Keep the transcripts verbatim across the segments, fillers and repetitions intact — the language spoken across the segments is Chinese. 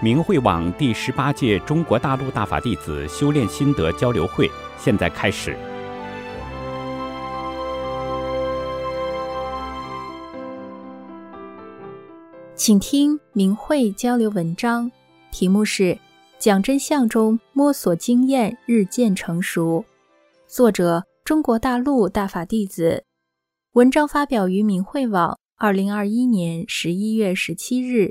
明慧网第十八届中国大陆大法弟子修炼心得交流会现在开始。 请听明慧交流文章，题目是讲真相中摸索经验日渐成熟，作者中国大陆大法弟子，文章发表于明慧网二零二一年十一月十七日。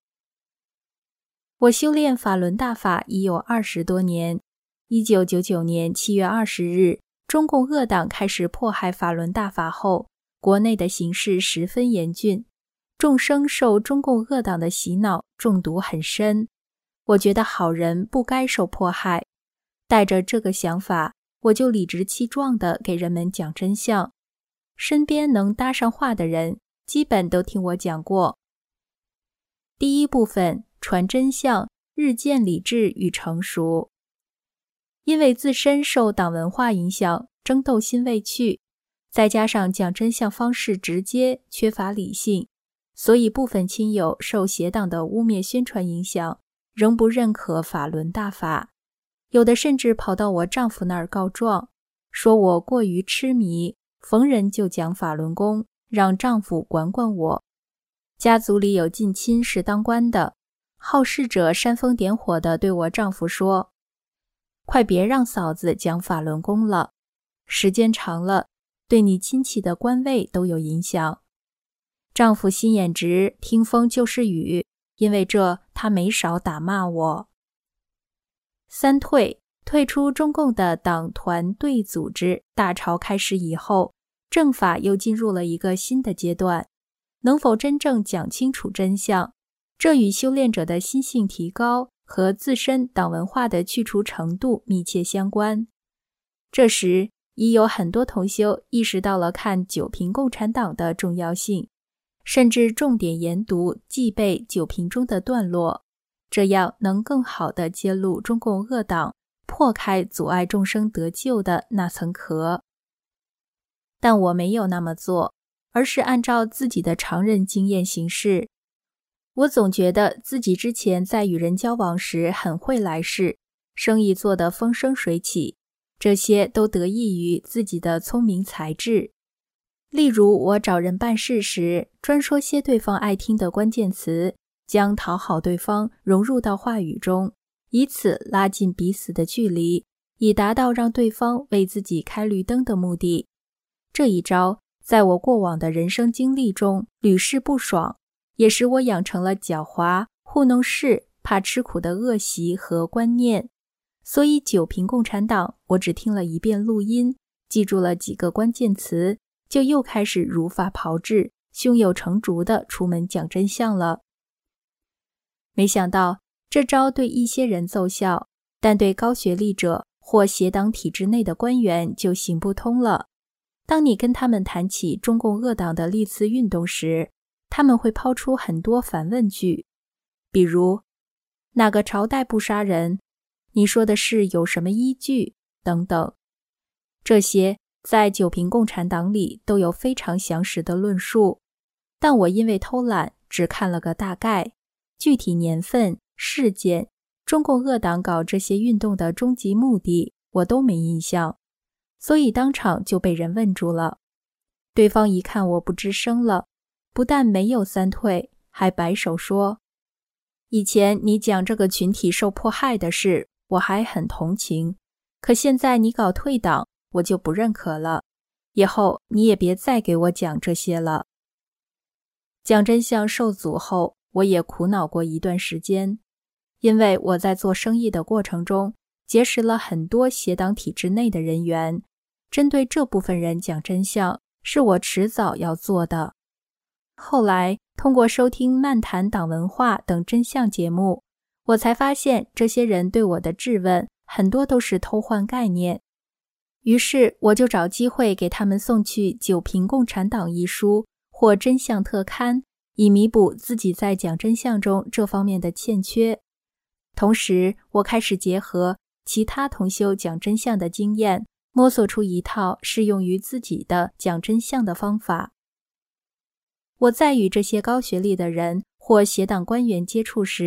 我修炼法轮大法已有二十多年。一九九九年七月二十日，中共恶党开始迫害法轮大法后，国内的形势十分严峻，众生受中共恶党的洗脑，中毒很深。我觉得好人不该受迫害，带着这个想法，我就理直气壮地给人们讲真相。身边能搭上话的人，基本都听我讲过。第一部分，传真相，日渐理智与成熟。因为自身受党文化影响，争斗心未去，再加上讲真相方式直接，缺乏理性，所以部分亲友受邪党的污蔑宣传影响，仍不认可法轮大法。有的甚至跑到我丈夫那儿告状，说我过于痴迷，逢人就讲法轮功，让丈夫管管我。家族里有近亲是当官的，好事者煽风点火地对我丈夫说，快别让嫂子讲法轮功了，时间长了，对你亲戚的官位都有影响。丈夫心眼直，听风就是雨，因为这他没少打骂我。三退，退出中共的党团队组织。大潮开始以后，政法又进入了一个新的阶段，能否真正讲清楚真相，这与修炼者的心性提高和自身党文化的去除程度密切相关。这时已有很多同修意识到了看九评共产党的重要性，甚至重点研读记背九评中的段落，这样能更好地揭露中共恶党，破开阻碍众生得救的那层壳。但我没有那么做，而是按照自己的常人经验行事。我总觉得自己之前在与人交往时很会来事，生意做得风生水起，这些都得益于自己的聪明才智。例如我找人办事时，专说些对方爱听的关键词，将讨好对方融入到话语中，以此拉近彼此的距离，以达到让对方为自己开绿灯的目的。这一招在我过往的人生经历中屡试不爽，也使我养成了狡猾、糊弄事、怕吃苦的恶习和观念。所以九评共产党，我只听了一遍录音，记住了几个关键词，就又开始如法炮制，胸有成竹地出门讲真相了。没想到这招对一些人奏效，但对高学历者或邪党体制内的官员就行不通了。当你跟他们谈起中共恶党的历次运动时，他们会抛出很多反问句，比如哪个朝代不杀人？你说的是有什么依据？等等。这些在九评共产党里都有非常详实的论述，但我因为偷懒，只看了个大概，具体年份、事件、中共恶党搞这些运动的终极目的，我都没印象，所以当场就被人问住了。对方一看我不吱声了，不但没有三退，还摆手说，以前你讲这个群体受迫害的事，我还很同情，可现在你搞退党，我就不认可了，以后你也别再给我讲这些了。讲真相受阻后，我也苦恼过一段时间，因为我在做生意的过程中结识了很多邪党体制内的人员，针对这部分人讲真相是我迟早要做的。后来通过收听漫谈党文化等真相节目，我才发现这些人对我的质问很多都是偷换概念。于是我就找机会给他们送去《九评共产党》一书或真相特刊，以弥补自己在讲真相中这方面的欠缺。同时我开始结合其他同修讲真相的经验，摸索出一套适用于自己的讲真相的方法。我在与这些高学历的人或邪党官员接触时，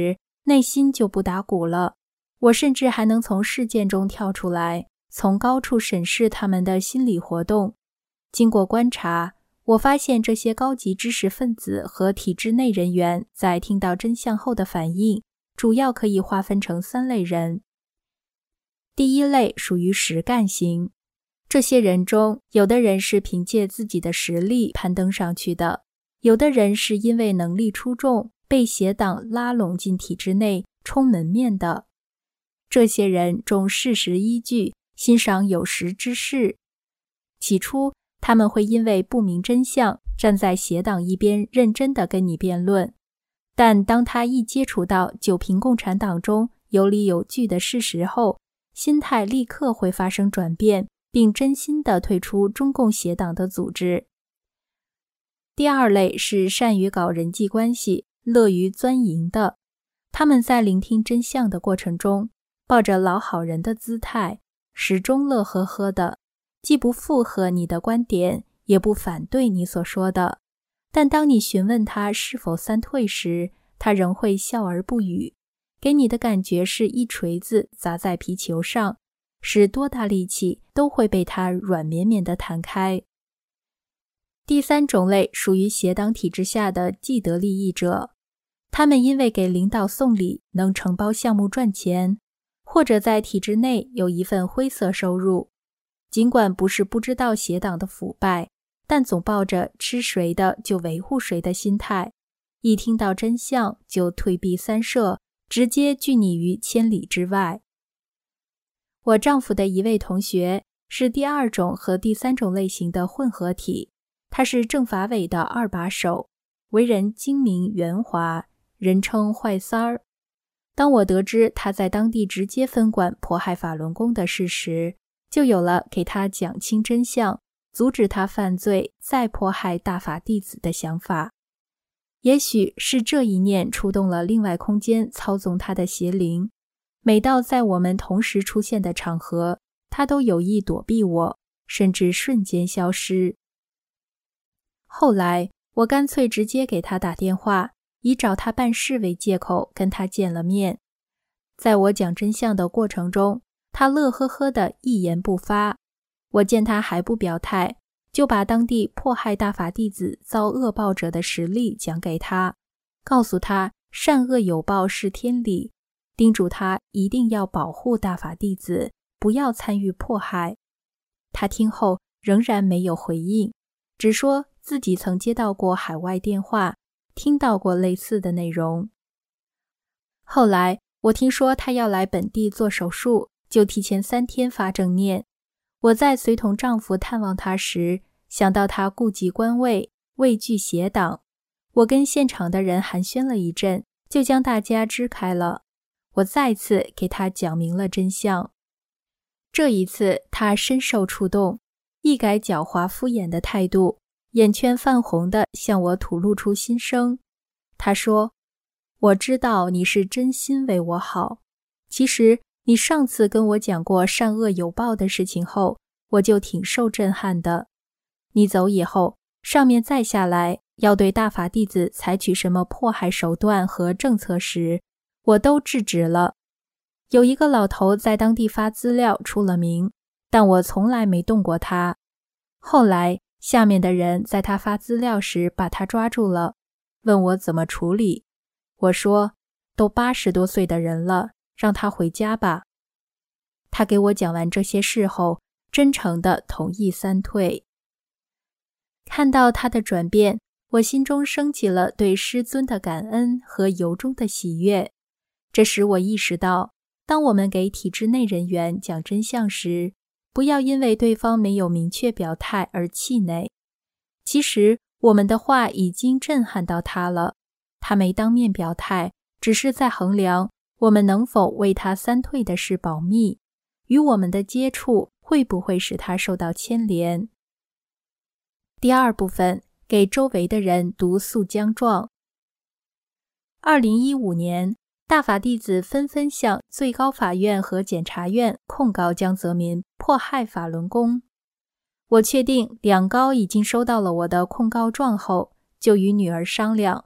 内心就不打鼓了。我甚至还能从事件中跳出来，从高处审视他们的心理活动。经过观察，我发现这些高级知识分子和体制内人员在听到真相后的反应，主要可以划分成三类人。第一类属于实干型，这些人中，有的人是凭借自己的实力攀登上去的，有的人是因为能力出众，被邪党拉拢进体制内充门面的。这些人重事实依据，欣赏有识之士。起初，他们会因为不明真相，站在邪党一边认真地跟你辩论。但当他一接触到九评共产党中有理有据的事实后，心态立刻会发生转变，并真心地退出中共邪党的组织。第二类是善于搞人际关系，乐于钻营的。他们在聆听真相的过程中，抱着老好人的姿态，始终乐呵呵的，既不附和你的观点，也不反对你所说的。但当你询问他是否三退时，他仍会笑而不语，给你的感觉是一锤子砸在皮球上，使多大力气都会被他软绵绵地弹开。第三种类属于邪党体制下的既得利益者，他们因为给领导送礼能承包项目赚钱，或者在体制内有一份灰色收入，尽管不是不知道邪党的腐败，但总抱着吃谁的就维护谁的心态，一听到真相就退避三舍，直接拒你于千里之外。我丈夫的一位同学是第二种和第三种类型的混合体，他是政法委的二把手，为人精明圆滑，人称坏三儿。当我得知他在当地直接分管迫害法轮功的事时，就有了给他讲清真相，阻止他犯罪，再迫害大法弟子的想法。也许是这一念触动了另外空间操纵他的邪灵，每到在我们同时出现的场合，他都有意躲避我，甚至瞬间消失。后来，我干脆直接给他打电话，以找他办事为借口跟他见了面。在我讲真相的过程中，他乐呵呵的一言不发。我见他还不表态，就把当地迫害大法弟子遭恶报者的实例讲给他，告诉他善恶有报是天理，叮嘱他一定要保护大法弟子，不要参与迫害。他听后仍然没有回应，只说自己曾接到过海外电话，听到过类似的内容。后来我听说他要来本地做手术，就提前三天发正念。我在随同丈夫探望他时，想到他顾及官位，畏惧邪党，我跟现场的人寒暄了一阵，就将大家支开了。我再次给他讲明了真相。这一次他深受触动，一改狡猾敷衍的态度，眼圈泛红地向我吐露出心声。他说，我知道你是真心为我好，其实你上次跟我讲过善恶有报的事情后，我就挺受震撼的。你走以后，上面再下来要对大法弟子采取什么迫害手段和政策时，我都制止了。有一个老头在当地发资料出了名，但我从来没动过他。后来下面的人在他发资料时把他抓住了，问我怎么处理。我说，都八十多岁的人了，让他回家吧。他给我讲完这些事后，真诚地同意三退。看到他的转变，我心中升起了对师尊的感恩和由衷的喜悦。这使我意识到，当我们给体制内人员讲真相时，不要因为对方没有明确表态而气馁。其实我们的话已经震撼到他了，他没当面表态，只是在衡量我们能否为他三退的事保密，与我们的接触会不会使他受到牵连。第二部分，给周围的人读诉姜状。二零一五年，大法弟子纷纷向最高法院和检察院控告江泽民迫害法轮功。我确定两高已经收到了我的控告状后，就与女儿商量，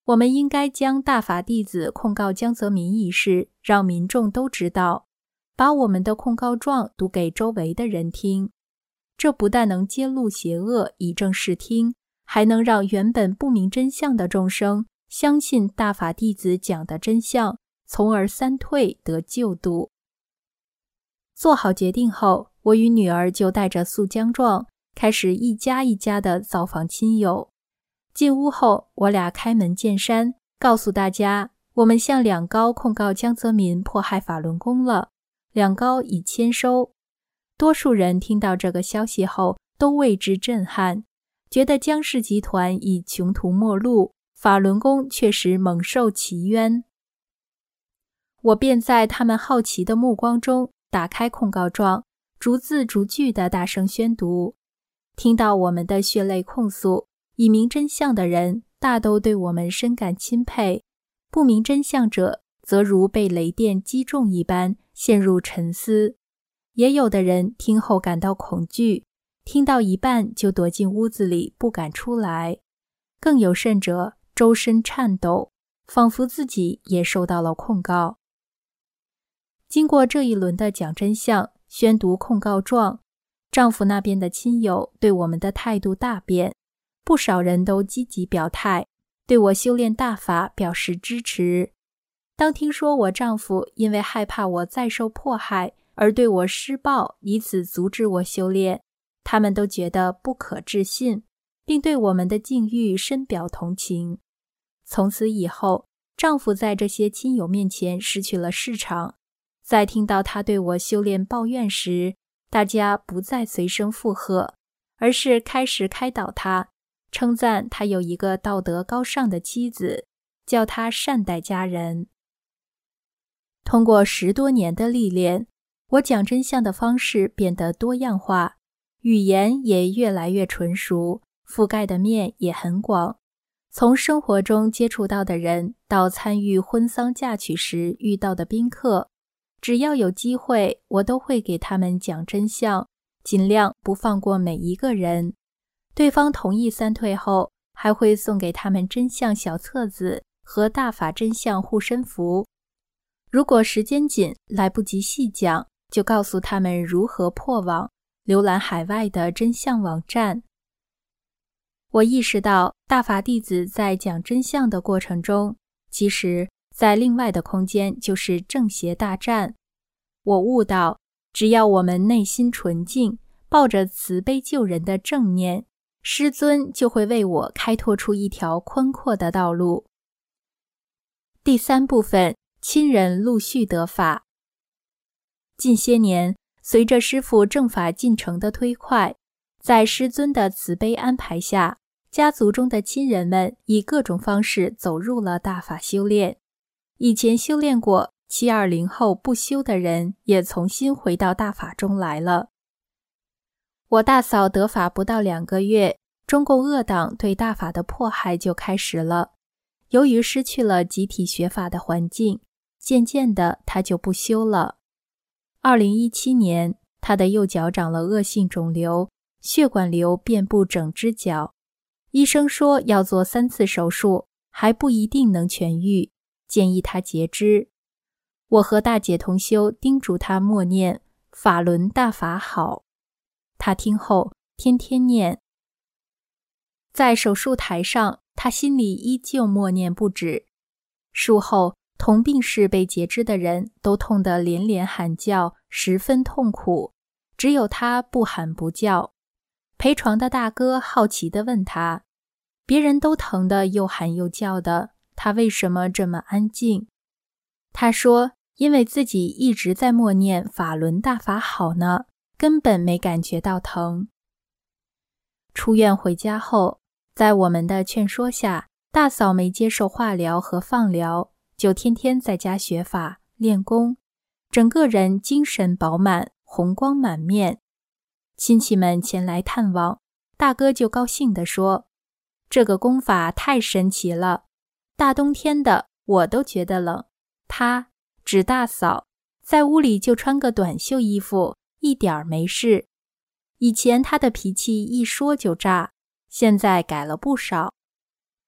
我们应该将大法弟子控告江泽民一事让民众都知道，把我们的控告状读给周围的人听。这不但能揭露邪恶，以正视听，还能让原本不明真相的众生相信大法弟子讲的真相，从而三退得救度。做好决定后，我与女儿就带着诉姜状，开始一家一家的造访亲友。进屋后，我俩开门见山，告诉大家，我们向两高控告江泽民迫害法轮功了，两高已签收。多数人听到这个消息后，都为之震撼，觉得江氏集团已穷途末路，法轮功确实蒙受其冤。我便在他们好奇的目光中打开控告状，逐字逐句地大声宣读。听到我们的血泪控诉，已明真相的人大都对我们深感钦佩，不明真相者则如被雷电击中一般陷入沉思。也有的人听后感到恐惧，听到一半就躲进屋子里不敢出来，更有甚者周身颤抖，仿佛自己也受到了控告。经过这一轮的讲真相、宣读控告状，丈夫那边的亲友对我们的态度大变，不少人都积极表态，对我修炼大法表示支持。当听说我丈夫因为害怕我再受迫害而对我施暴，以此阻止我修炼，他们都觉得不可置信，并对我们的境遇深表同情。从此以后，丈夫在这些亲友面前失去了市场。在听到他对我修炼抱怨时，大家不再随声附和，而是开始开导他，称赞他有一个道德高尚的妻子，叫他善待家人。通过十多年的历练，我讲真相的方式变得多样化，语言也越来越纯熟，覆盖的面也很广。从生活中接触到的人，到参与婚丧嫁娶时遇到的宾客，只要有机会，我都会给他们讲真相，尽量不放过每一个人。对方同意三退后，还会送给他们真相小册子和大法真相护身符。如果时间紧，来不及细讲，就告诉他们如何破网，浏览海外的真相网站。我意识到，大法弟子在讲真相的过程中，其实在另外的空间就是正邪大战。我悟到，只要我们内心纯净，抱着慈悲救人的正念，师尊就会为我开拓出一条宽阔的道路。第三部分，亲人陆续得法。近些年，随着师父正法进程的推快，在师尊的慈悲安排下，家族中的亲人们以各种方式走入了大法修炼。以前修炼过七二零后不修的人，也重新回到大法中来了。我大嫂得法不到两个月，中共恶党对大法的迫害就开始了。由于失去了集体学法的环境，渐渐的她就不修了。二零一七年，她的右脚长了恶性肿瘤，血管瘤遍布整只脚。医生说要做三次手术，还不一定能痊愈，建议她截肢。我和大姐同修叮嘱她默念法轮大法好，她听后天天念。在手术台上，她心里依旧默念不止。术后，同病室被截肢的人都痛得连连喊叫，十分痛苦，只有她不喊不叫。陪床的大哥好奇地问她，别人都疼得又喊又叫的，她为什么这么安静？她说，因为自己一直在默念法轮大法好呢，根本没感觉到疼。出院回家后，在我们的劝说下，大嫂没接受化疗和放疗，就天天在家学法练功，整个人精神饱满，红光满面。亲戚们前来探望，大哥就高兴地说，这个功法太神奇了，大冬天的我都觉得冷，他指大嫂在屋里就穿个短袖衣服，一点儿没事。以前他的脾气一说就炸，现在改了不少。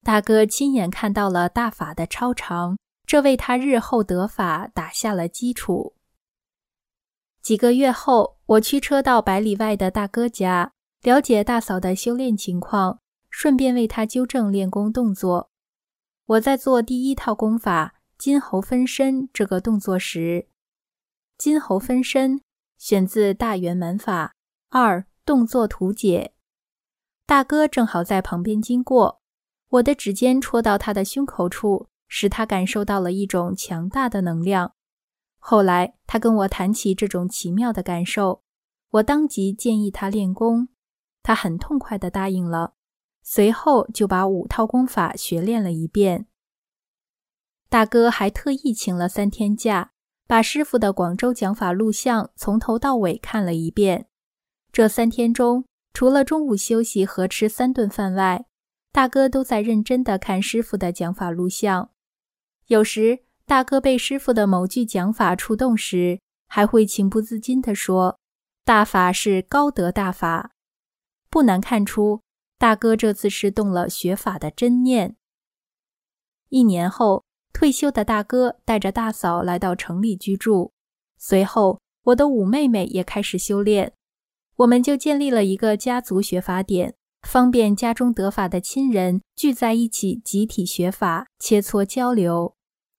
大哥亲眼看到了大法的超常，这为他日后得法打下了基础。几个月后，我驱车到百里外的大哥家，了解大嫂的修炼情况，顺便为她纠正练功动作。我在做第一套功法金猴分身这个动作时，金猴分身选自大圆满法二动作图解。大哥正好在旁边经过，我的指尖戳到他的胸口处，使他感受到了一种强大的能量。后来他跟我谈起这种奇妙的感受，我当即建议他练功，他很痛快地答应了，随后就把五套功法学练了一遍。大哥还特意请了三天假，把师傅的广州讲法录像从头到尾看了一遍。这三天中，除了中午休息和吃三顿饭外，大哥都在认真地看师傅的讲法录像。有时大哥被师傅的某句讲法触动时，还会情不自禁地说，大法是高德大法。不难看出，大哥这次是动了学法的真念。一年后，退休的大哥带着大嫂来到城里居住，随后我的五妹妹也开始修炼，我们就建立了一个家族学法点，方便家中得法的亲人聚在一起集体学法，切磋交流。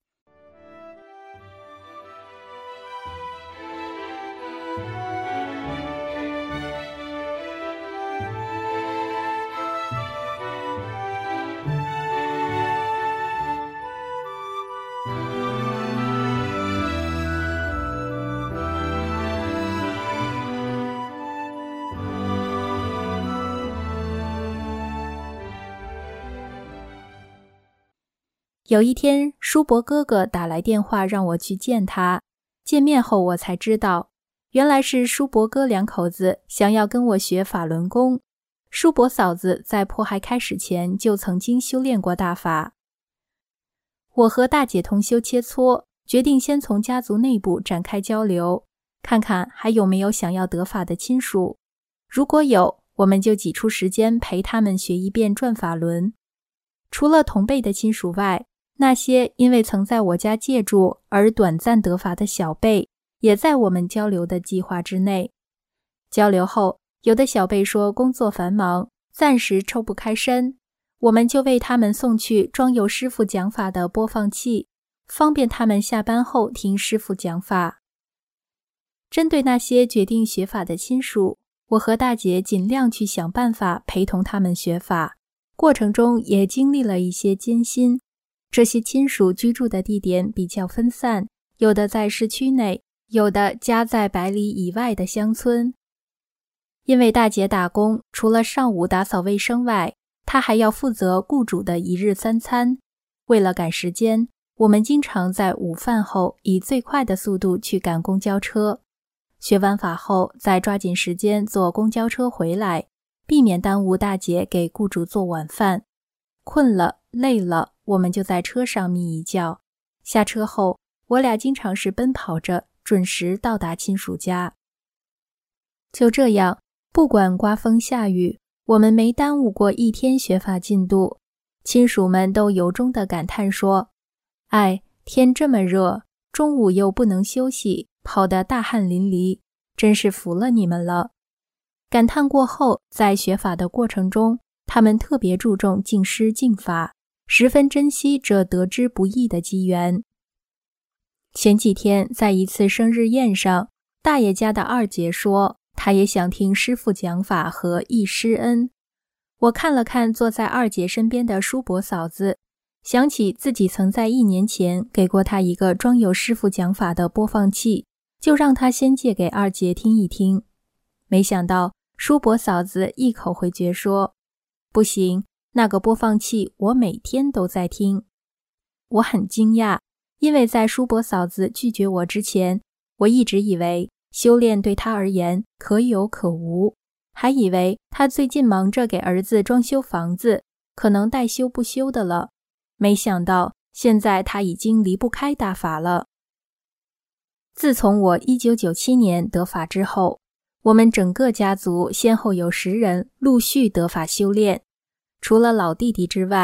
有一天，叔伯哥哥打来电话让我去见他。见面后我才知道，原来是叔伯哥两口子想要跟我学法轮功。叔伯嫂子在迫害开始前就曾经修炼过大法。我和大姐同修切磋，决定先从家族内部展开交流，看看还有没有想要得法的亲属。如果有，我们就挤出时间陪他们学一遍转法轮。除了同辈的亲属外，那些因为曾在我家借住而短暂得法的小辈，也在我们交流的计划之内。交流后，有的小辈说工作繁忙，暂时抽不开身，我们就为他们送去装有师父讲法的播放器，方便他们下班后听师父讲法。针对那些决定学法的亲属，我和大姐尽量去想办法陪同他们学法，过程中也经历了一些艰辛。这些亲属居住的地点比较分散，有的在市区内，有的家在百里以外的乡村。因为大姐打工，除了上午打扫卫生外，她还要负责雇主的一日三餐。为了赶时间，我们经常在午饭后以最快的速度去赶公交车。学完法后，再抓紧时间坐公交车回来，避免耽误大姐给雇主做晚饭。困了，累了，我们就在车上眯一觉。下车后，我俩经常是奔跑着，准时到达亲属家。就这样，不管刮风下雨，我们没耽误过一天学法进度。亲属们都由衷地感叹说，哎，天这么热，中午又不能休息，跑得大汗淋漓，真是服了你们了。感叹过后，在学法的过程中，他们特别注重敬师敬法，十分珍惜这得之不易的机缘。前几天在一次生日宴上，大爷家的二姐说，她也想听师父讲法和忆师恩。我看了看坐在二姐身边的叔伯嫂子，想起自己曾在一年前给过她一个装有师父讲法的播放器，就让她先借给二姐听一听。没想到叔伯嫂子一口回绝说，不行，那个播放器我每天都在听。我很惊讶，因为在叔伯嫂子拒绝我之前，我一直以为修炼对她而言可有可无，还以为她最近忙着给儿子装修房子，可能待修不修的了。没想到现在她已经离不开大法了。自从我一九九七年得法之后，我们整个家族先后有十人陆续得法修炼。除了老弟弟之外，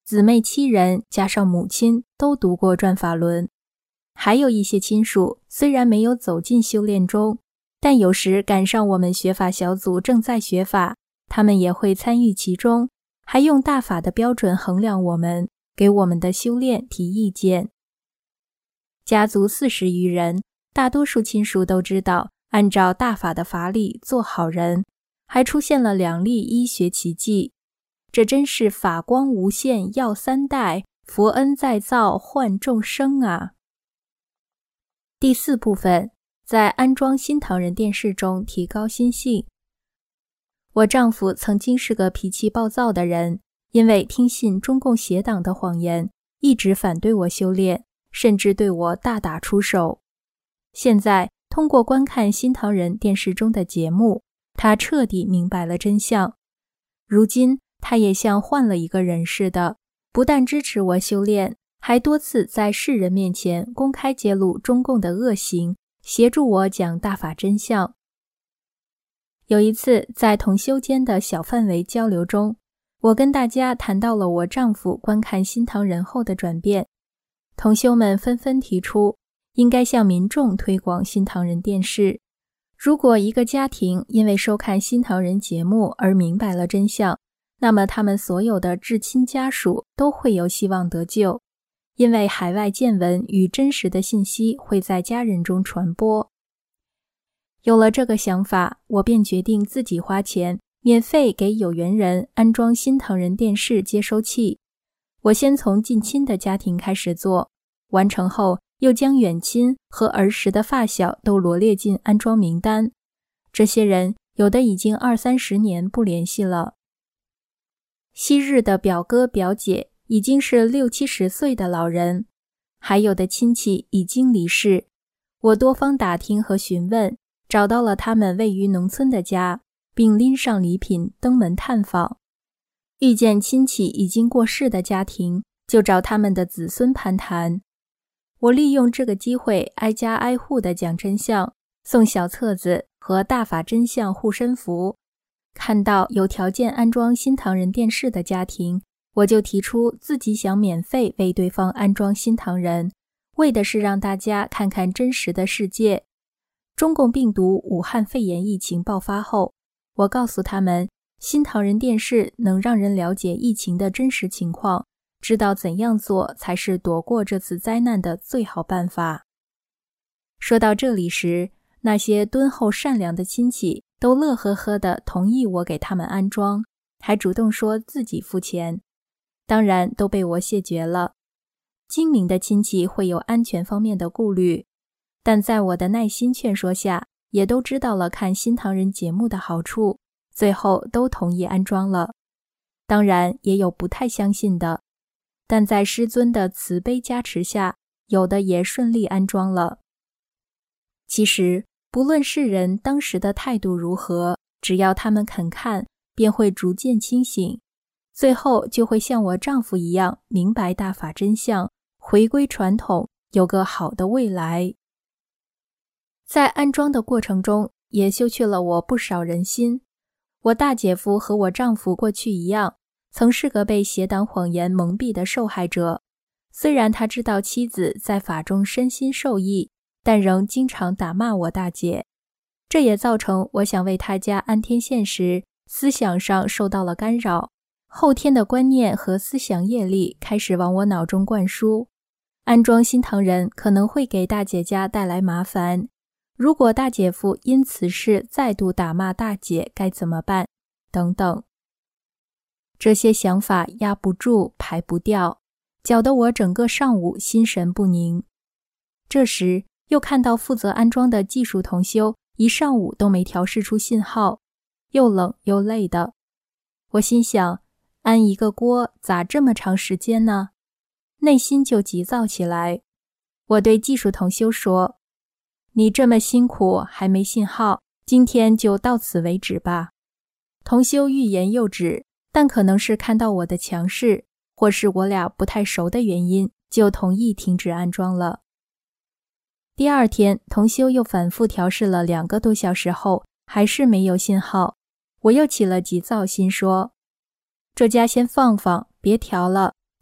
姊妹七人加上母亲都读过转法轮。还有一些亲属虽然没有走进修炼中，但有时赶上我们学法小组正在学法，他们也会参与其中，还用大法的标准衡量我们，给我们的修炼提意见。家族四十余人，大多数亲属都知道按照大法的法理做好人，还出现了两例医学奇迹。这真是法光无限要三代，佛恩再造换众生啊！第四部分，在安装新唐人电视中提高心性。我丈夫曾经是个脾气暴躁的人，因为听信中共邪党的谎言，一直反对我修炼，甚至对我大打出手。现在通过观看新唐人电视中的节目，他彻底明白了真相。如今他也像换了一个人似的，不但支持我修炼，还多次在世人面前公开揭露中共的恶行，协助我讲大法真相。有一次在同修间的小范围交流中，我跟大家谈到了我丈夫观看新唐人后的转变，同修们纷纷提出应该向民众推广新唐人电视。如果一个家庭因为收看新唐人节目而明白了真相，那么他们所有的至亲家属都会有希望得救，因为海外见闻与真实的信息会在家人中传播。有了这个想法，我便决定自己花钱免费给有缘人安装新唐人电视接收器。我先从近亲的家庭开始做，完成后又将远亲和儿时的发小都罗列进安装名单。这些人有的已经二三十年不联系了。昔日的表哥表姐已经是六七十岁的老人，还有的亲戚已经离世。我多方打听和询问，找到了他们位于农村的家，并拎上礼品登门探访。遇见亲戚已经过世的家庭，就找他们的子孙攀谈。我利用这个机会挨家挨户地讲真相，送小册子和大法真相护身符。看到有条件安装新唐人电视的家庭，我就提出自己想免费为对方安装新唐人，为的是让大家看看真实的世界。中共病毒武汉肺炎疫情爆发后，我告诉他们，新唐人电视能让人了解疫情的真实情况，知道怎样做才是躲过这次灾难的最好办法。说到这里时，那些敦厚善良的亲戚都乐呵呵地同意我给他们安装，还主动说自己付钱，当然都被我谢绝了。精明的亲戚会有安全方面的顾虑，但在我的耐心劝说下，也都知道了看新唐人节目的好处，最后都同意安装了。当然也有不太相信的，但在师尊的慈悲加持下，有的也顺利安装了。其实不论世人当时的态度如何，只要他们肯看，便会逐渐清醒，最后就会像我丈夫一样明白大法真相，回归传统，有个好的未来。在安装的过程中，也修去了我不少人心。我大姐夫和我丈夫过去一样，曾是个被邪党谎言蒙蔽的受害者。虽然他知道妻子在法中身心受益，但仍经常打骂我大姐。这也造成我想为他家安天线时，思想上受到了干扰，后天的观念和思想业力开始往我脑中灌输。安装新唐人可能会给大姐家带来麻烦，如果大姐夫因此事再度打骂大姐该怎么办？等等。这些想法压不住，排不掉，搅得我整个上午心神不宁。这时又看到负责安装的技术同修一上午都没调试出信号，又冷又累的。我心想，安一个锅咋这么长时间呢？内心就急躁起来。我对技术同修说，你这么辛苦还没信号，今天就到此为止吧。同修欲言又止，但可能是看到我的强势，或是我俩不太熟的原因，就同意停止安装了。第二天，同修又反复调试了两个多小时后，还是没有信号。我又起了急躁心，说，这家先放放，别调了，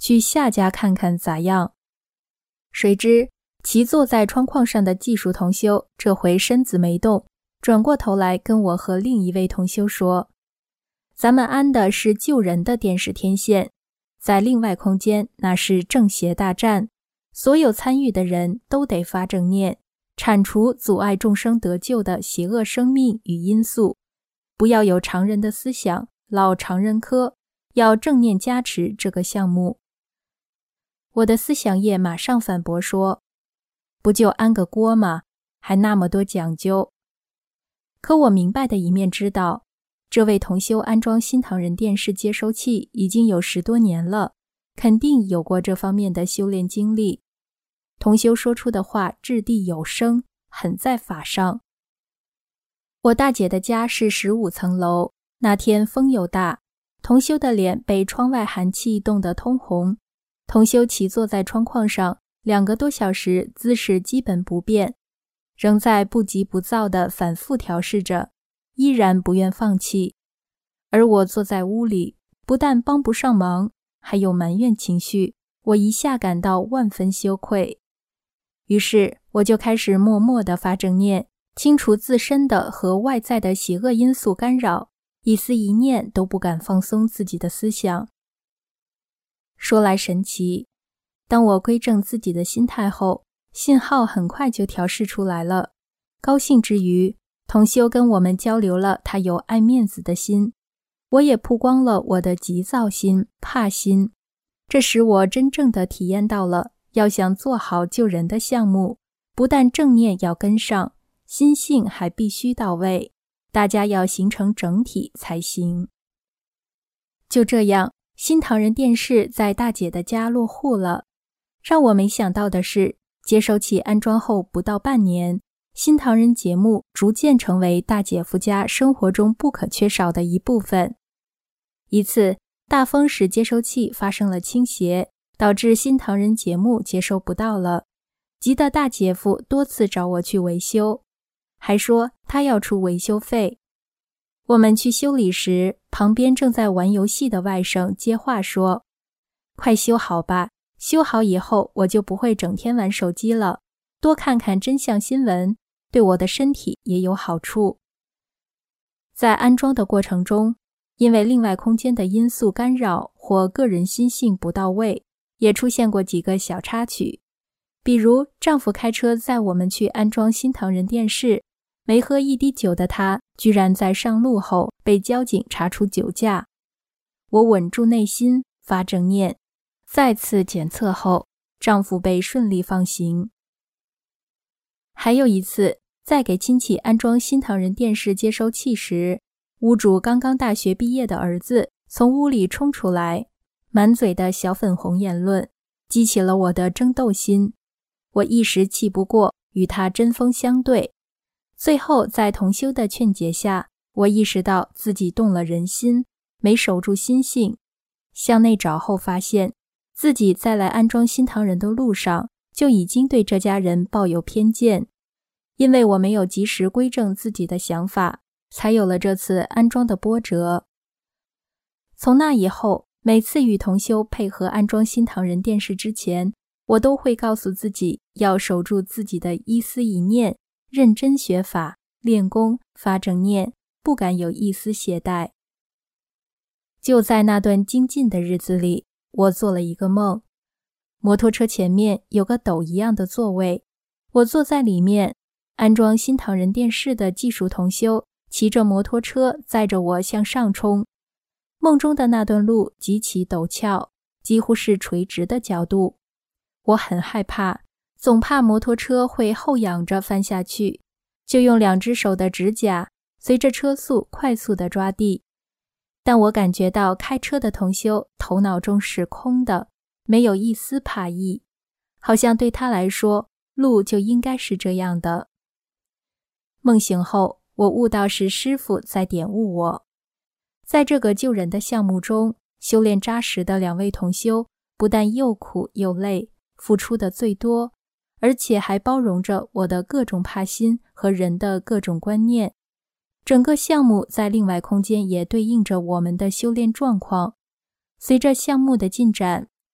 去下家看看咋样。谁知骑坐在窗框上的技术同修这回身子没动，转过头来跟我和另一位同修说，咱们安的是救人的电视天线，在另外空间那是正邪大战，所有参与的人都得发正念，铲除阻碍众生得救的邪恶生命与因素，不要有常人的思想，老常人科，要正念加持这个项目。我的思想业马上反驳说，不就安个锅吗？还那么多讲究。可我明白的一面知道，这位同修安装新唐人电视接收器已经有十多年了，肯定有过这方面的修炼经历。同修说出的话掷地有声，很在法上。我大姐的家是十五层楼，那天风又大，同修的脸被窗外寒气冻得通红。同修骑坐在窗框上两个多小时，姿势基本不变，仍在不急不躁地反复调试着，依然不愿放弃。而我坐在屋里，不但帮不上忙，还有埋怨情绪，我一下感到万分羞愧。于是我就开始默默地发正念，清除自身的和外在的邪恶因素干扰，一丝一念都不敢放松自己的思想。说来神奇，当我归正自己的心态后，信号很快就调试出来了。高兴之余，同修跟我们交流了他有爱面子的心，我也曝光了我的急躁心、怕心。这使我真正的体验到了，要想做好救人的项目，不但正念要跟上，心性还必须到位，大家要形成整体才行。就这样，新唐人电视在大姐的家落户了。让我没想到的是，接收器安装后不到半年，新唐人节目逐渐成为大姐夫家生活中不可缺少的一部分。一次，大风使接收器发生了倾斜，导致新唐人节目接收不到了，急得大姐夫多次找我去维修，还说他要出维修费。我们去修理时，旁边正在玩游戏的外甥接话说，快修好吧，修好以后我就不会整天玩手机了，多看看真相新闻，对我的身体也有好处。在安装的过程中，因为另外空间的因素干扰或个人心性不到位，也出现过几个小插曲。比如丈夫开车载我们去安装新唐人电视，没喝一滴酒的他居然在上路后被交警查出酒驾。我稳住内心，发正念，再次检测后，丈夫被顺利放行。还有一次，在给亲戚安装新唐人电视接收器时，屋主刚刚大学毕业的儿子从屋里冲出来，满嘴的小粉红言论，激起了我的争斗心。我一时气不过，与他针锋相对。最后在同修的劝解下，我意识到自己动了人心，没守住心性。向内找后发现，自己在来安装新唐人的路上，就已经对这家人抱有偏见。因为我没有及时归正自己的想法，才有了这次安装的波折。从那以后，每次与同修配合安装新唐人电视之前，我都会告诉自己要守住自己的一思一念，认真学法，练功，发正念，不敢有一丝懈怠。就在那段精进的日子里，我做了一个梦。摩托车前面有个斗一样的座位，我坐在里面，安装新唐人电视的技术同修骑着摩托车载着我向上冲。梦中的那段路极其陡峭，几乎是垂直的角度。我很害怕，总怕摩托车会后仰着翻下去，就用两只手的指甲随着车速快速地抓地。但我感觉到开车的同修头脑中是空的，没有一丝怕意，好像对他来说，路就应该是这样的。梦醒后，我悟到是师父在点悟我。在这个救人的项目中，修炼扎实的两位同修不但又苦又累，付出的最多，而且还包容着我的各种怕心和人的各种观念。整个项目在另外空间也对应着我们的修炼状况。随着项目的进展，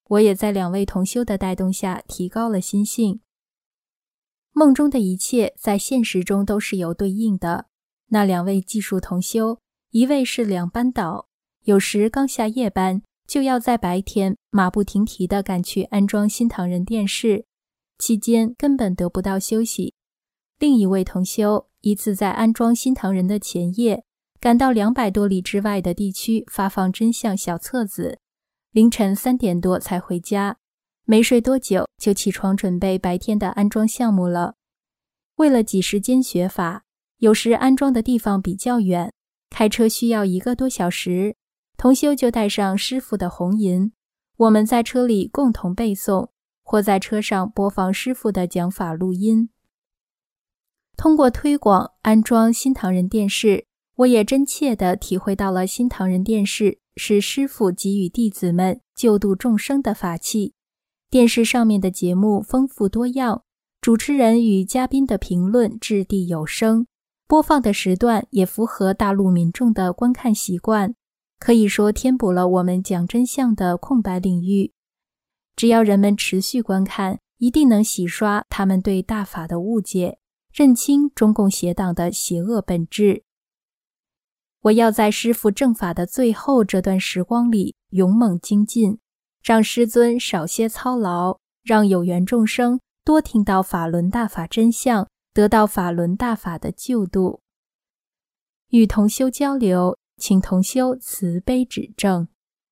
我也在两位同修的带动下提高了心性。梦中的一切在现实中都是有对应的。那两位技术同修，一位是两班倒，有时刚下夜班就要在白天马不停蹄地赶去安装新唐人电视，期间根本得不到休息。另一位同修一次在安装新唐人的前夜，赶到两百多里之外的地区发放真相小册子，凌晨三点多才回家，没睡多久就起床准备白天的安装项目了。为了挤时间学法，有时安装的地方比较远，开车需要一个多小时，同修就带上师父的红银，我们在车里共同背诵，或在车上播放师父的讲法录音。通过推广安装新唐人电视，我也真切地体会到了新唐人电视是师父给予弟子们救度众生的法器。电视上面的节目丰富多样，主持人与嘉宾的评论掷地有声，播放的时段也符合大陆民众的观看习惯，可以说填补了我们讲真相的空白领域。只要人们持续观看，一定能洗刷他们对大法的误解，认清中共邪党的邪恶本质。我要在师父正法的最后这段时光里勇猛精进，让师尊少些操劳，让有缘众生多听到法轮大法真相，得到法轮大法的救度。与同修交流，请同修慈悲指正。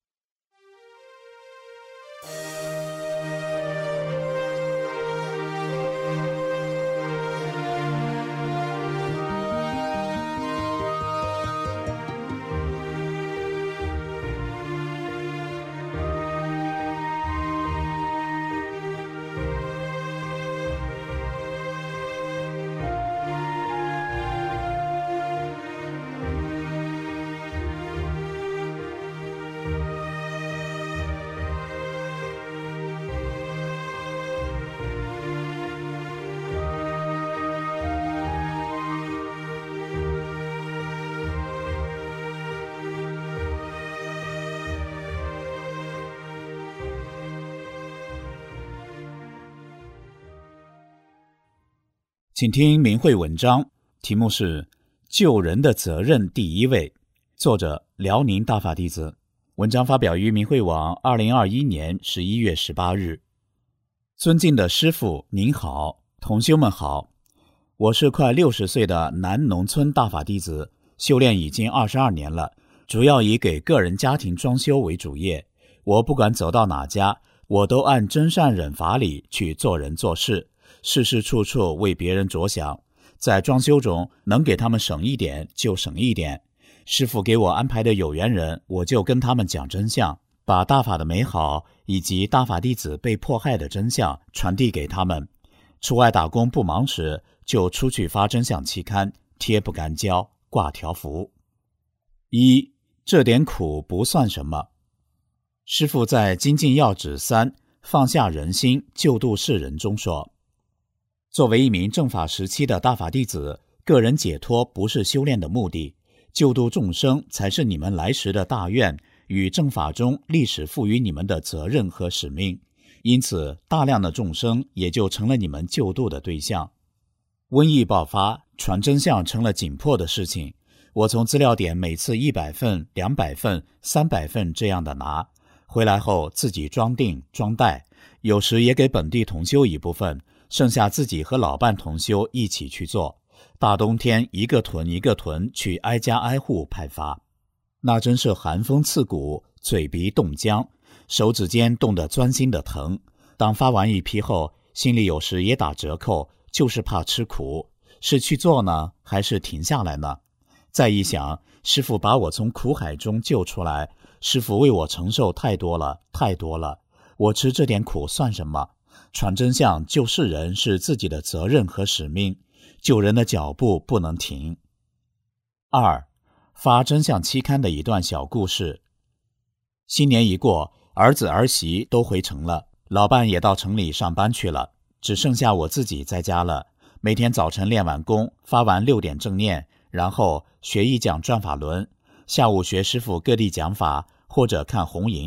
请听明慧文章，题目是救人的责任第一位，作者辽宁大法弟子。文章发表于明慧网二零二一年十一月十八日。尊敬的师父您好，同修们好，我是快六十岁的南农村大法弟子，修炼已经二十二年了，主要以给个人家庭装修为主业。我不管走到哪家，我都按真善忍法理去做人做事，事事处处为别人着想，在装修中能给他们省一点就省一点。师父给我安排的有缘人，我就跟他们讲真相，把大法的美好以及大法弟子被迫害的真相传递给他们。出外打工不忙时，就出去发真相期刊，贴不干胶，挂条幅。一，这点苦不算什么。师父在精进要旨三放下人心救度世人中说，作为一名正法时期的大法弟子，个人解脱不是修炼的目的，救度众生才是你们来时的大愿与正法中历史赋予你们的责任和使命，因此大量的众生也就成了你们救度的对象。瘟疫爆发，传真相成了紧迫的事情，我从资料点每次一百份、两百份、三百份这样的拿，回来后自己装订装袋，有时也给本地同修一部分，剩下自己和老伴同修一起去做。大冬天一个屯一个屯去挨家挨户派发，那真是寒风刺骨，嘴鼻冻僵，手指尖冻得钻心的疼。当发完一批后，心里有时也打折扣，就是怕吃苦，是去做呢，还是停下来呢？再一想，师父把我从苦海中救出来，师父为我承受太多了，太多了，我吃这点苦算什么？传真相救世人是自己的责任和使命，救人的脚步不能停。二，发真相期刊的一段小故事。新年一过，儿子儿媳都回城了，老伴也到城里上班去了，只剩下我自己在家了。每天早晨练完功，发完六点正念，然后学一讲转法轮，下午学师父各地讲法，或者看红营。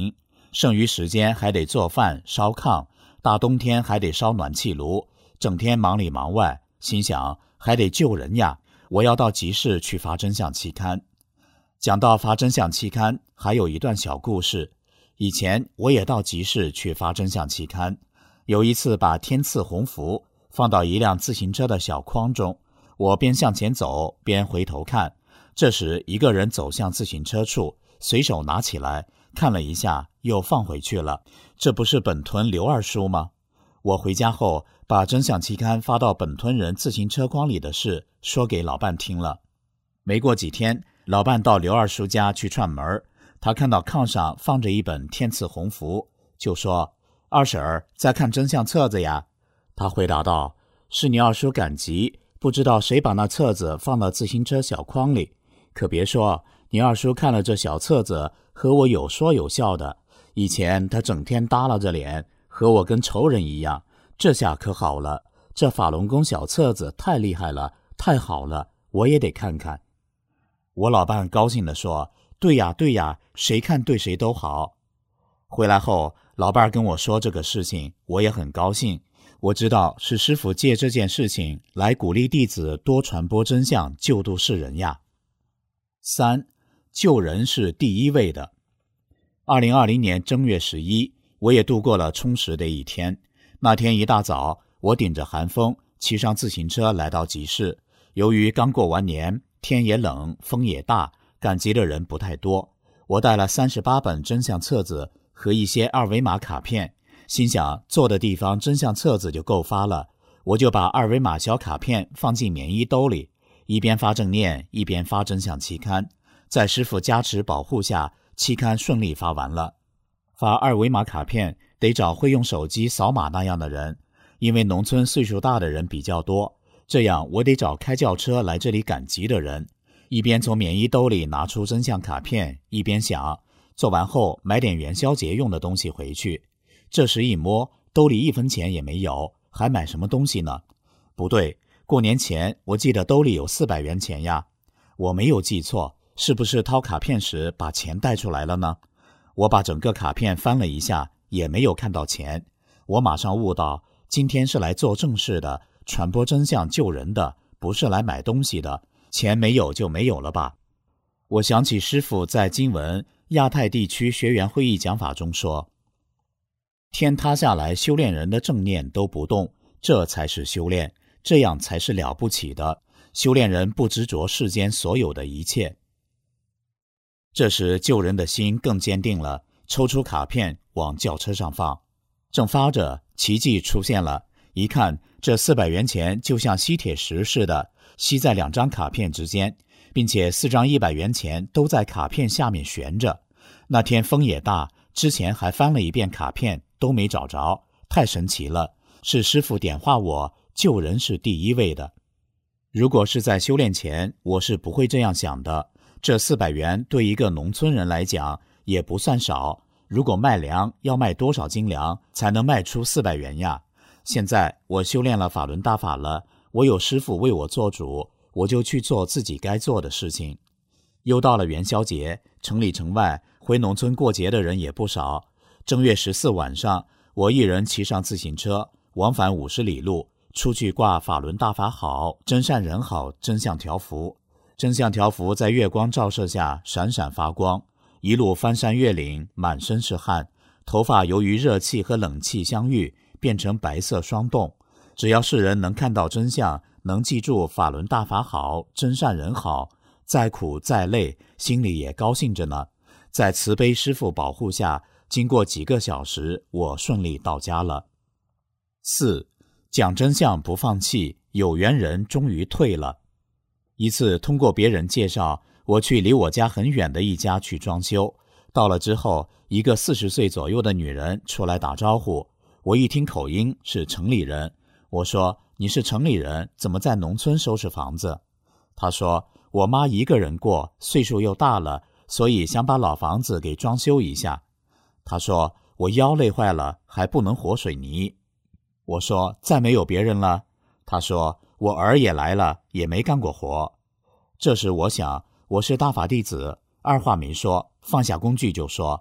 剩余时间还得做饭烧炕，大冬天还得烧暖气炉，整天忙里忙外，心想还得救人呀，我要到集市去发真相期刊。讲到发真相期刊，还有一段小故事。以前我也到集市去发真相期刊，有一次把天赐鸿福放到一辆自行车的小筐中，我边向前走边回头看，这时一个人走向自行车处，随手拿起来看了一下又放回去了，这不是本屯刘二叔吗？我回家后把真相期刊发到本屯人自行车筐里的事说给老伴听了。没过几天，老伴到刘二叔家去串门，他看到炕上放着一本天赐鸿福，就说：二婶儿在看真相册子呀？他回答道：是你二叔赶集，不知道谁把那册子放到自行车小筐里，可别说，你二叔看了这小册子和我有说有笑的，以前他整天耷拉着脸，和我跟仇人一样，这下可好了，这法轮功小册子太厉害了，太好了，我也得看看。我老伴高兴地说：对呀对呀，谁看对谁都好。回来后，老伴跟我说这个事情，我也很高兴，我知道是师父借这件事情来鼓励弟子多传播真相，救度世人呀。三，救人是第一位的。二零二零年正月十一，我也度过了充实的一天。那天一大早，我顶着寒风骑上自行车来到集市。由于刚过完年，天也冷，风也大，赶集的人不太多。我带了三十八本真相册子和一些二维码卡片，心想坐的地方真相册子就够发了，我就把二维码小卡片放进棉衣兜里，一边发正念一边发真相期刊。在师父加持保护下，期刊顺利发完了。发二维码卡片得找会用手机扫码那样的人，因为农村岁数大的人比较多，这样我得找开轿车来这里赶集的人。一边从棉衣兜里拿出真相卡片，一边想做完后买点元宵节用的东西回去。这时一摸，兜里一分钱也没有，还买什么东西呢？不对，过年前我记得兜里有四百元钱呀。我没有记错，是不是掏卡片时把钱带出来了呢？我把整个卡片翻了一下，也没有看到钱。我马上悟到，今天是来做正事的，传播真相救人的，不是来买东西的，钱没有就没有了吧。我想起师父在经文亚太地区学员会议讲法中说，天塌下来修炼人的正念都不动，这才是修炼，这样才是了不起的。修炼人不执着世间所有的一切。这时救人的心更坚定了，抽出卡片往轿车上放。正发着，奇迹出现了，一看这四百元钱就像吸铁石似的，吸在两张卡片之间，并且四张一百元钱都在卡片下面悬着。那天风也大，之前还翻了一遍卡片都没找着，太神奇了，是师父点化我，救人是第一位的。如果是在修炼前，我是不会这样想的。这四百元对一个农村人来讲也不算少，如果卖粮要卖多少斤粮才能卖出四百元呀？现在我修炼了法轮大法了，我有师父为我做主，我就去做自己该做的事情。又到了元宵节，城里城外回农村过节的人也不少。正月十四晚上，我一人骑上自行车，往返五十里路，出去挂法轮大法好，真善人好真相条幅。真相条幅在月光照射下闪闪发光，一路翻山越岭，满身是汗，头发由于热气和冷气相遇变成白色霜冻。只要世人能看到真相，能记住法轮大法好，真善人好，再苦再累心里也高兴着呢。在慈悲师父保护下，经过几个小时，我顺利到家了。四，讲真相不放弃，有缘人终于退了。一次通过别人介绍，我去离我家很远的一家去装修。到了之后，一个四十岁左右的女人出来打招呼。我一听口音是城里人，我说：你是城里人，怎么在农村收拾房子？她说：我妈一个人过，岁数又大了，所以想把老房子给装修一下。她说：我腰累坏了，还不能和水泥。我说：再没有别人了？她说：我儿也来了，也没干过活。这时我想，我是大法弟子，二话没说，放下工具就说：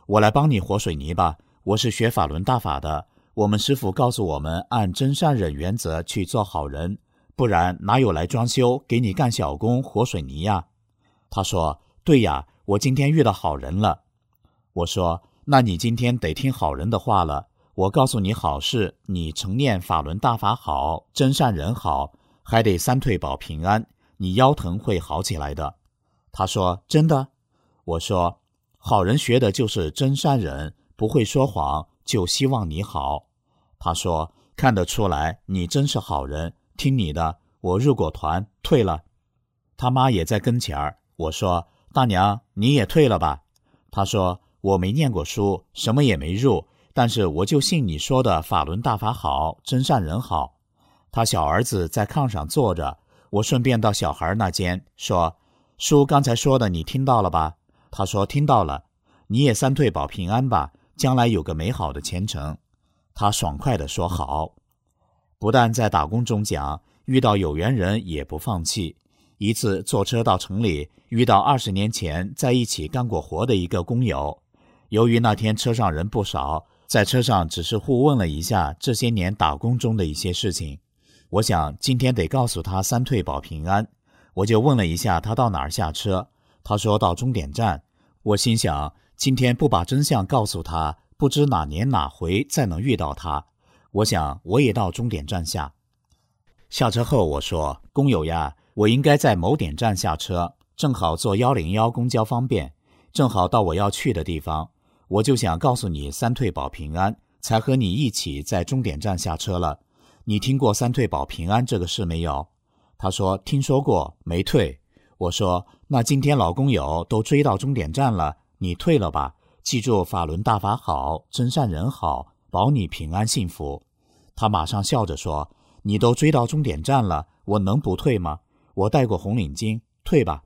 我来帮你和水泥吧，我是学法轮大法的，我们师父告诉我们按真善忍原则去做好人，不然哪有来装修给你干小工和水泥呀？他说，对呀，我今天遇到好人了。我说，那你今天得听好人的话了，我告诉你好事，你承念法轮大法好，真善忍好，还得三退保平安，你腰疼会好起来的。他说，真的？我说，好人学的就是真善忍，不会说谎，就希望你好。他说，看得出来你真是好人，听你的，我入过团，退了。他妈也在跟前儿。我说，大娘，你也退了吧？他说，我没念过书，什么也没入，但是我就信你说的法轮大法好，真善人好。他小儿子在炕上坐着，我顺便到小孩那间说，叔刚才说的你听到了吧？他说听到了，你也三退保平安吧，将来有个美好的前程。他爽快地说好。不但在打工中讲，遇到有缘人也不放弃。一次坐车到城里，遇到二十年前在一起干过活的一个工友。由于那天车上人不少，在车上只是互问了一下这些年打工中的一些事情。我想今天得告诉他三退保平安，我就问了一下他到哪儿下车。他说到终点站。我心想，今天不把真相告诉他，不知哪年哪回再能遇到他。我想我也到终点站下。下车后我说，工友呀，我应该在某点站下车，正好坐一零一公交方便，正好到我要去的地方。我就想告诉你三退保平安，才和你一起在终点站下车了。你听过三退保平安这个事没有？他说听说过，没退。我说那今天老工友都追到终点站了，你退了吧，记住法轮大法好，真善人好，保你平安幸福。他马上笑着说，你都追到终点站了，我能不退吗？我戴过红领巾，退吧。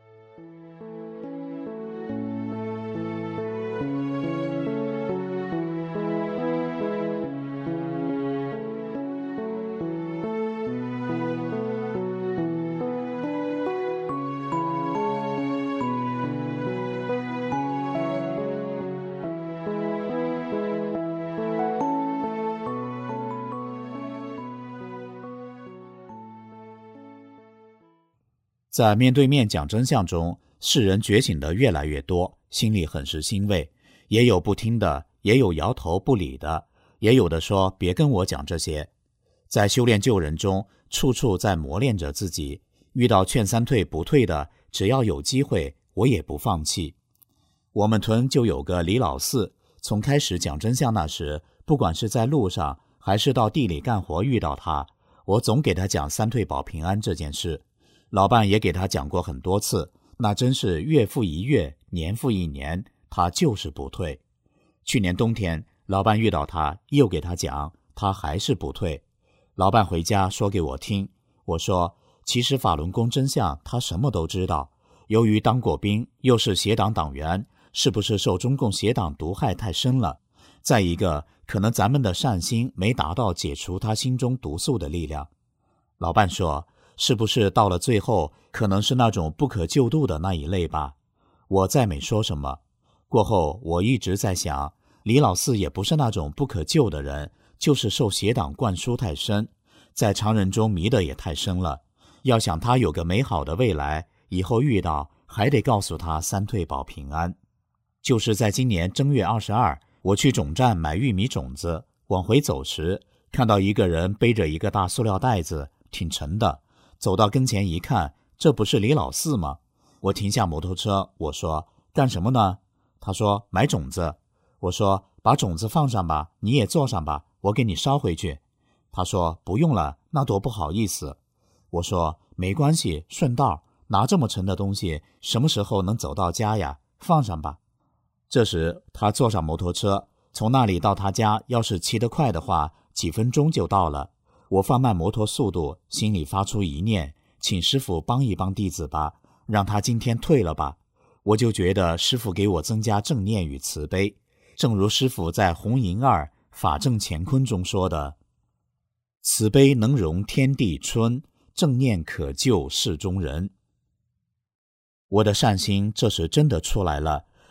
在面对面讲真相中，世人觉醒的越来越多，心里很是欣慰，也有不听的，也有摇头不理的，也有的说别跟我讲这些。在修炼救人中，处处在磨练着自己，遇到劝三退不退的，只要有机会，我也不放弃。我们屯就有个李老四，从开始讲真相那时，不管是在路上还是到地里干活遇到他，我总给他讲三退保平安这件事。老伴也给他讲过很多次，那真是月复一月，年复一年，他就是不退。去年冬天，老伴遇到他，又给他讲，他还是不退。老伴回家说给我听，我说其实法轮功真相他什么都知道，由于当过兵，又是邪党党员，是不是受中共邪党毒害太深了？再一个，可能咱们的善心没达到解除他心中毒素的力量。老伴说，是不是到了最后，可能是那种不可救度的那一类吧？我再没说什么。过后我一直在想，李老四也不是那种不可救的人，就是受邪党灌输太深，在常人中迷得也太深了。要想他有个美好的未来，以后遇到还得告诉他三退保平安。就是在今年正月二十二，我去总站买玉米种子，往回走时，看到一个人背着一个大塑料袋子，挺沉的。走到跟前一看，这不是李老四吗？我停下摩托车，我说干什么呢？他说买种子。我说把种子放上吧，你也坐上吧，我给你捎回去。他说不用了，那多不好意思。我说没关系，顺道，拿这么沉的东西，什么时候能走到家呀？放上吧。这时他坐上摩托车，从那里到他家，要是骑得快的话，几分钟就到了。我放慢摩托速度，心里发出一念，请师父帮一帮弟子吧，让他今天退了吧。我就觉得师父给我增加正念与慈悲，正如师父在红银二法正乾坤中说的，慈悲能容天地春，正念可救世中人。我的善心这时真的出来了，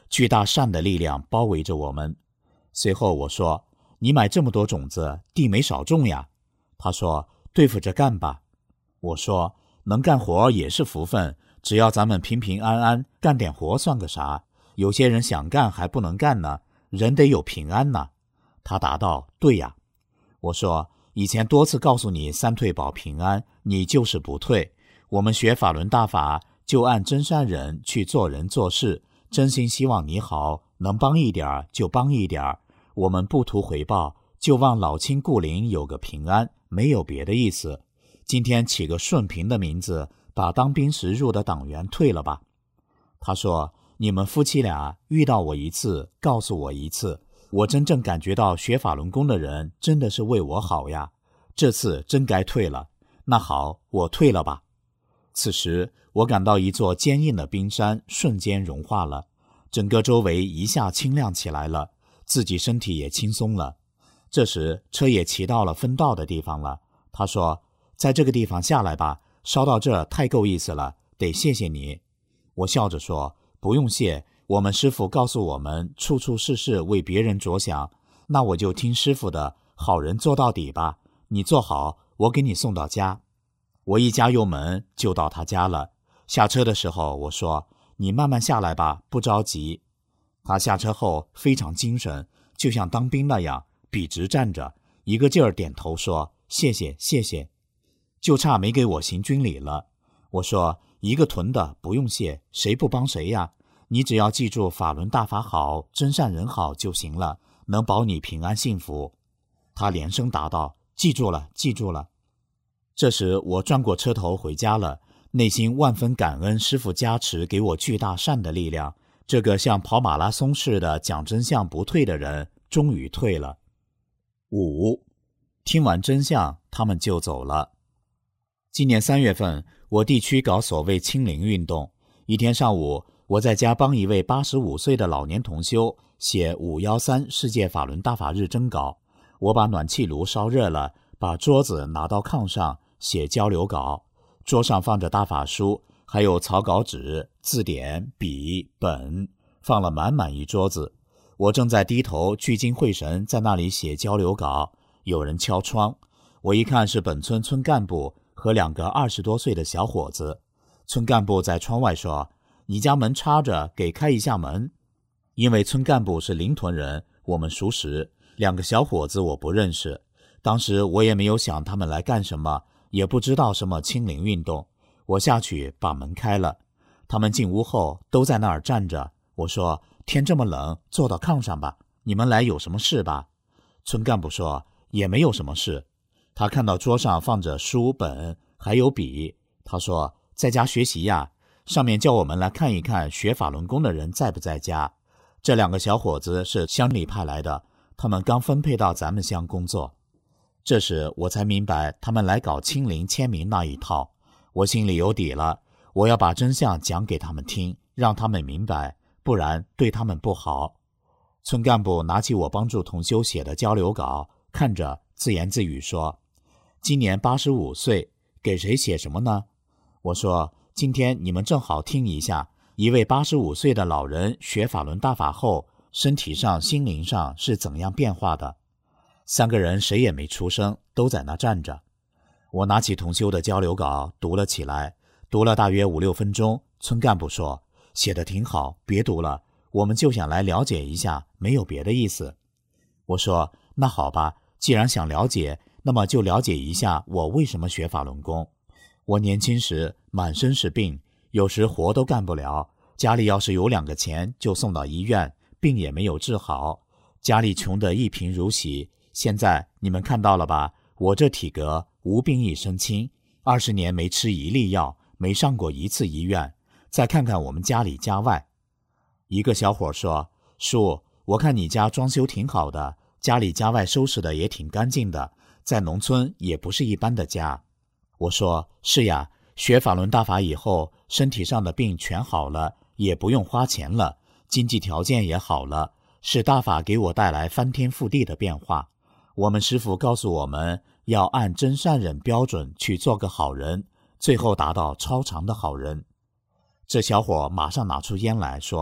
巨大善的力量包围着我们。随后我说，你买这么多种子，地没少种呀。他说，对付着干吧。我说，能干活也是福分，只要咱们平平安安，干点活算个啥？有些人想干还不能干呢，人得有平安呢。他答道，对呀。我说，以前多次告诉你三退保平安，你就是不退。我们学法轮大法，就按真善忍去做人做事，真心希望你好，能帮一点就帮一点。我们不图回报，就望老亲故邻有个平安，没有别的意思。今天起个顺平的名字，把当兵时入的党员退了吧。他说，你们夫妻俩遇到我一次，告诉我一次，我真正感觉到学法轮功的人真的是为我好呀，这次真该退了。那好，我退了吧。此时我感到一座坚硬的冰山瞬间融化了，整个周围一下清亮起来了，自己身体也轻松了。这时车也骑到了分道的地方了。他说，在这个地方下来吧，烧到这太够意思了，得谢谢你。我笑着说，不用谢，我们师父告诉我们处处事事为别人着想，那我就听师父的，好人做到底吧。你做好，我给你送到家。我一加油门就到他家了。下车的时候我说，你慢慢下来吧，不着急。他下车后非常精神，就像当兵那样笔直站着，一个劲儿点头说，谢谢谢谢。就差没给我行军礼了。我说，一个屯的不用谢，谁不帮谁呀？你只要记住法轮大法好，真善人好就行了，能保你平安幸福。他连声答道，记住了记住了。这时我转过车头回家了，内心万分感恩师父加持给我巨大善的力量，这个像跑马拉松似的讲真相不退的人终于退了。五，听完真相他们就走了。今年三月份，我地区搞所谓清零运动。一天上午，我在家帮一位八十五岁的老年同修写五一三世界法轮大法日征稿。我把暖气炉烧热了，把桌子拿到炕上写交流稿。桌上放着大法书，还有草稿纸、字典、笔、本，放了满满一桌子。我正在低头聚精会神在那里写交流稿，有人敲窗。我一看是本村村干部和两个二十多岁的小伙子。村干部在窗外说，你家门插着，给开一下门。因为村干部是临屯人，我们熟识，两个小伙子我不认识。当时我也没有想他们来干什么，也不知道什么清零运动。我下去把门开了，他们进屋后都在那儿站着。我说，天这么冷，坐到炕上吧，你们来有什么事吧？村干部说，也没有什么事。他看到桌上放着书本还有笔，他说，在家学习呀，上面叫我们来看一看学法轮功的人在不在家。这两个小伙子是乡里派来的，他们刚分配到咱们乡工作。这时我才明白他们来搞清零签名那一套，我心里有底了，我要把真相讲给他们听，让他们明白，不然对他们不好。村干部拿起我帮助同修写的交流稿，看着自言自语说，今年八十五岁，给谁写什么呢？我说，今天你们正好听一下，一位八十五岁的老人学法轮大法后，身体上心灵上是怎样变化的。三个人谁也没出声，都在那站着。我拿起同修的交流稿读了起来，读了大约五六分钟。村干部说，写得挺好，别读了，我们就想来了解一下，没有别的意思。我说，那好吧，既然想了解，那么就了解一下我为什么学法轮功。我年轻时满身是病，有时活都干不了，家里要是有两个钱就送到医院，病也没有治好，家里穷得一贫如洗。现在你们看到了吧，我这体格无病一身轻，二十年没吃一粒药，没上过一次医院。再看看我们家里家外。一个小伙说，叔，我看你家装修挺好的，家里家外收拾的也挺干净的，在农村也不是一般的家。我说，是呀，学法轮大法以后，身体上的病全好了，也不用花钱了，经济条件也好了，是大法给我带来翻天覆地的变化。我们师父告诉我们，要按真善忍标准去做个好人，最后达到超常的好人。这小伙马上拿出烟来说，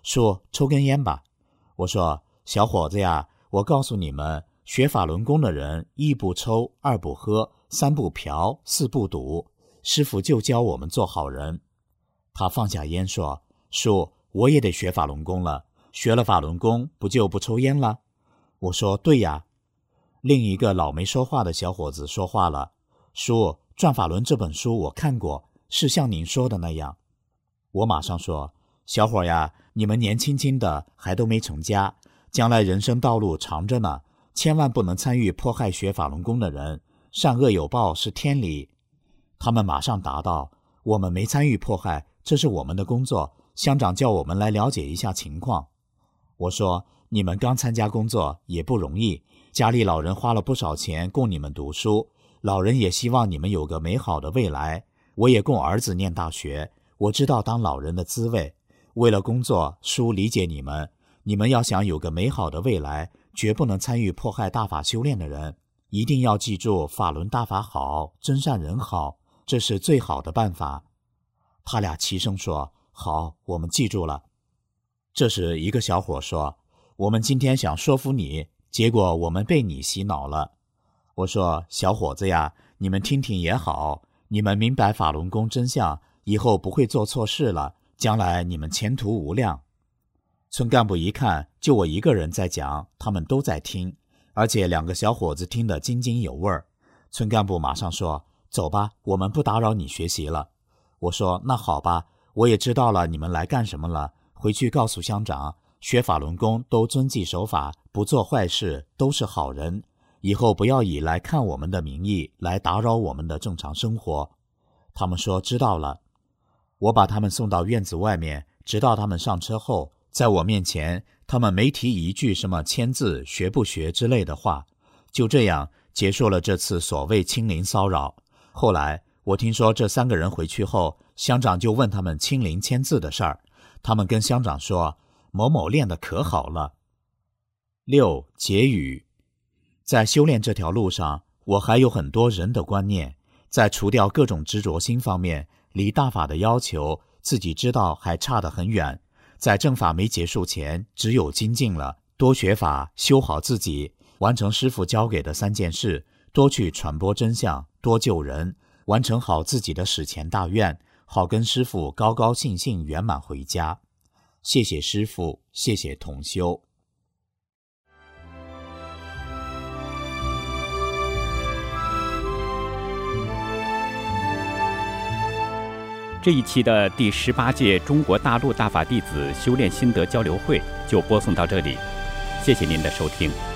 叔，抽根烟吧。我说，小伙子呀，我告诉你们，学法轮功的人，一不抽，二不喝，三不嫖，四不赌。师父就教我们做好人。他放下烟说，叔，我也得学法轮功了，学了法轮功不就不抽烟了？我说，对呀。另一个老没说话的小伙子说话了，叔，《转法轮》这本书我看过，是像您说的那样。我马上说，小伙呀，你们年轻轻的还都没成家，将来人生道路长着呢，千万不能参与迫害学法轮功的人，善恶有报是天理。他们马上答道，我们没参与迫害，这是我们的工作，乡长叫我们来了解一下情况。我说，你们刚参加工作也不容易，家里老人花了不少钱供你们读书，老人也希望你们有个美好的未来。我也供儿子念大学，我知道当老人的滋味。为了工作，叔理解你们，你们要想有个美好的未来，绝不能参与迫害大法修炼的人，一定要记住法轮大法好，真善人好，这是最好的办法。他俩齐声说，好，我们记住了。这时一个小伙说，我们今天想说服你，结果我们被你洗脑了。我说，小伙子呀，你们听听也好，你们明白法轮功真相，以后不会做错事了，将来你们前途无量。村干部一看，就我一个人在讲，他们都在听，而且两个小伙子听得津津有味儿。村干部马上说，走吧，我们不打扰你学习了。我说，那好吧，我也知道了你们来干什么了，回去告诉乡长，学法轮功都遵纪守法，不做坏事，都是好人，以后不要以来看我们的名义来打扰我们的正常生活。他们说知道了。我把他们送到院子外面，直到他们上车后，在我面前他们没提一句什么签字学不学之类的话，就这样结束了这次所谓亲临骚扰。后来我听说这三个人回去后，乡长就问他们亲临签字的事儿，他们跟乡长说，某某练得可好了。六、结语。在修炼这条路上，我还有很多人的观念，在除掉各种执着心方面，离大法的要求，自己知道还差得很远。在正法没结束前，只有精进了，多学法，修好自己，完成师父交给的三件事，多去传播真相，多救人，完成好自己的史前大愿，好跟师父高高兴兴圆满回家。谢谢师父，谢谢同修。 这一期的第十八届中国大陆大法弟子修炼心得交流会就播送到这里，谢谢您的收听。